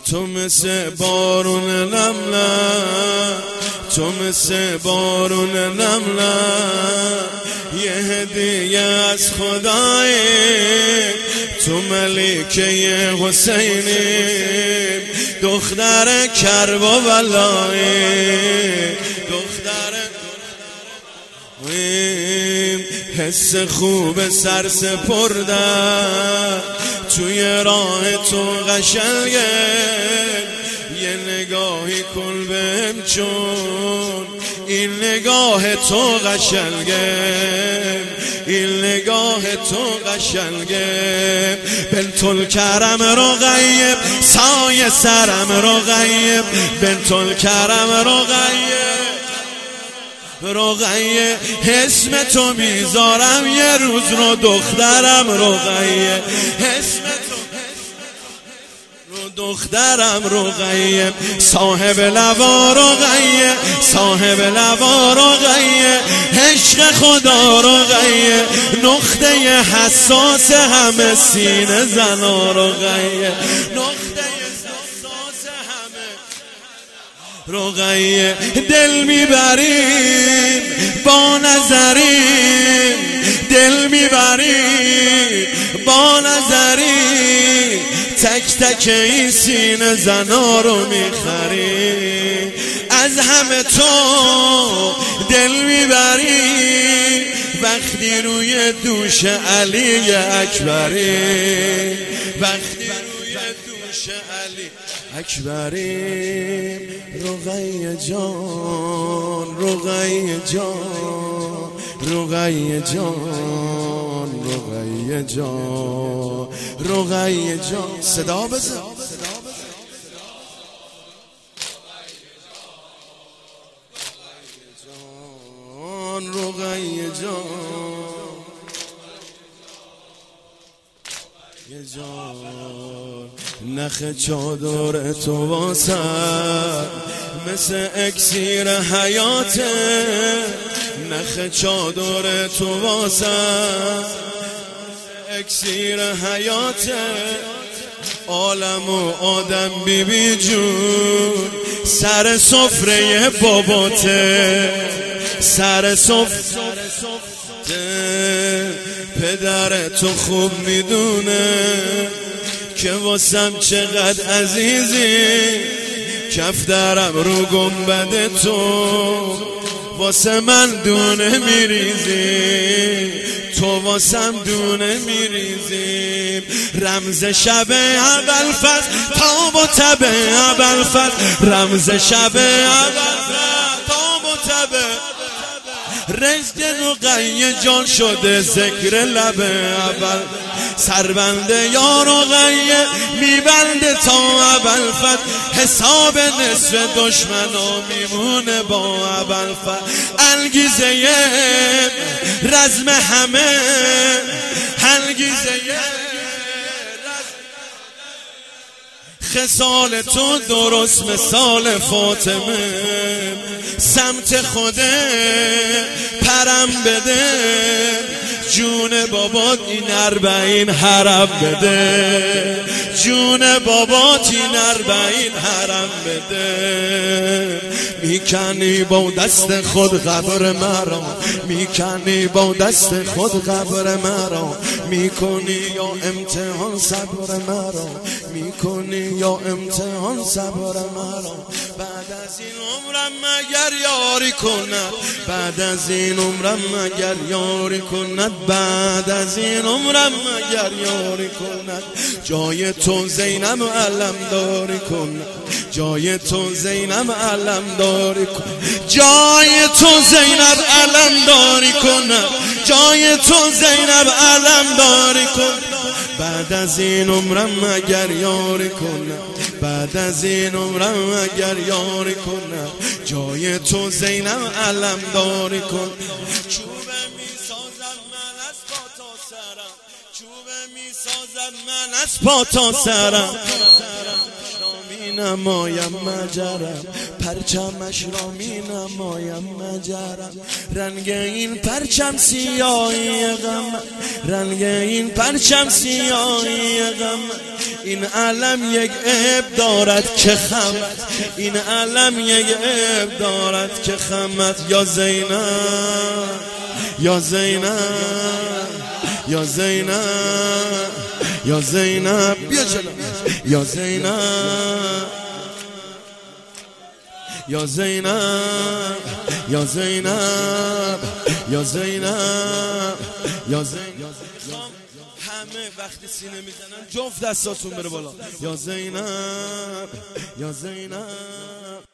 تو مثل بارون نملم، تو مثل بارون نملم، یه هدیه از خدایی، تو ملکه حسینی، دختر کرب و بلایی، دختر حس خوب سر سپردم توی راه تو قشنگه، یه نگاهی کن بهم چون این نگاه تو قشنگه، این نگاه تو قشنگه. بنت الکرم رقیه سایه سرم رقیه، بنت الکرم رقیه، اسم تو میذارم یه روز رو دخترم رقیه، اسم تو رو دخترم رقیه، صاحب لوا رقیه، صاحب لوا رقیه، عشق خدا رقیه، نقطه حساس همه سینه زنا رقیه، نقطه رقیه. دل میبریم با نظریم، دل میبریم با نظریم، تک تک این سینه زنا رو میخریم، از همه تو دل میبریم وقتی روی دوش علی اکبری، وقتی روی دوش علی اکبری. رقیه جان، رقیه جان، رقیه جان، رقیه جان، رقیه جان، صدا بزن. رقیه جان، یه جان، نخ چادر تو واسه مثل اکسیر حیاته، نخ چادر تو واسه اکسیر حیاته، عالم و آدم بی بی جون سر سفره باباته، سر سفره پدر تو خوب میدونه که واسم چقدر عزیزی، کف درم رو گنبد تو واسه من دونه میریزی، تو واسم دونه میریزی. رمز شب ابوالفضل تاب و تب ابوالفضل، رمز شب ابوالفضل تاب و تب، رزق رقیه جان شده ذکر لب اول، سربنده یا رقیه میبنده تا ابوالفضل، حساب نصف دشمنا میمونه با ابوالفضل، انگیزه رزم همه، انگیزه خصال تو درست مثال فاطمه، سمت خوده پرم بده، جون بابات این 40 حرم بده، جون بابات این 40 حرم بده. میکنی با دست خود قبر مرا، میکنی با دست خود قبر مرا، میکنی یا امتحان صبر مرا، میکنی یا امتحان صبر مرا. بعد از این عمرم مگر یاری کند، بعد از این عمرم مگر یاری کند، بعد از این عمرم مگر یاری کند، جای تو زینب علم داری کند، جای تو زینب علم داری کند، جای تو زینب علم داری کند، جای تو زینب علم داری کند. بعد از این عمرم مگر یاری کنم، بعد از این عمرم مگر یاری کنم، جای تو زینب علم داری کن. چوبه میسازم من از پا تا سرم، چوبه میسازم من از پا تا سرم، می نمایم مجرم، پرچمش را می نمایم مجرم. رنگ این پرچم سیاهی غم، رنگ این پرچم سیاهی غم. این علم یک عیب دارد که خمت، این علم یک عیب دارد که خمت. یا زینب یا زینب یا زینب یا زینب بیا جلو. یا زینب یا زینب یا زینب یا زینب یا زینب. همه وقتی سینه میزنن جفت دستاتون بره بالا. یا زینب یا زینب.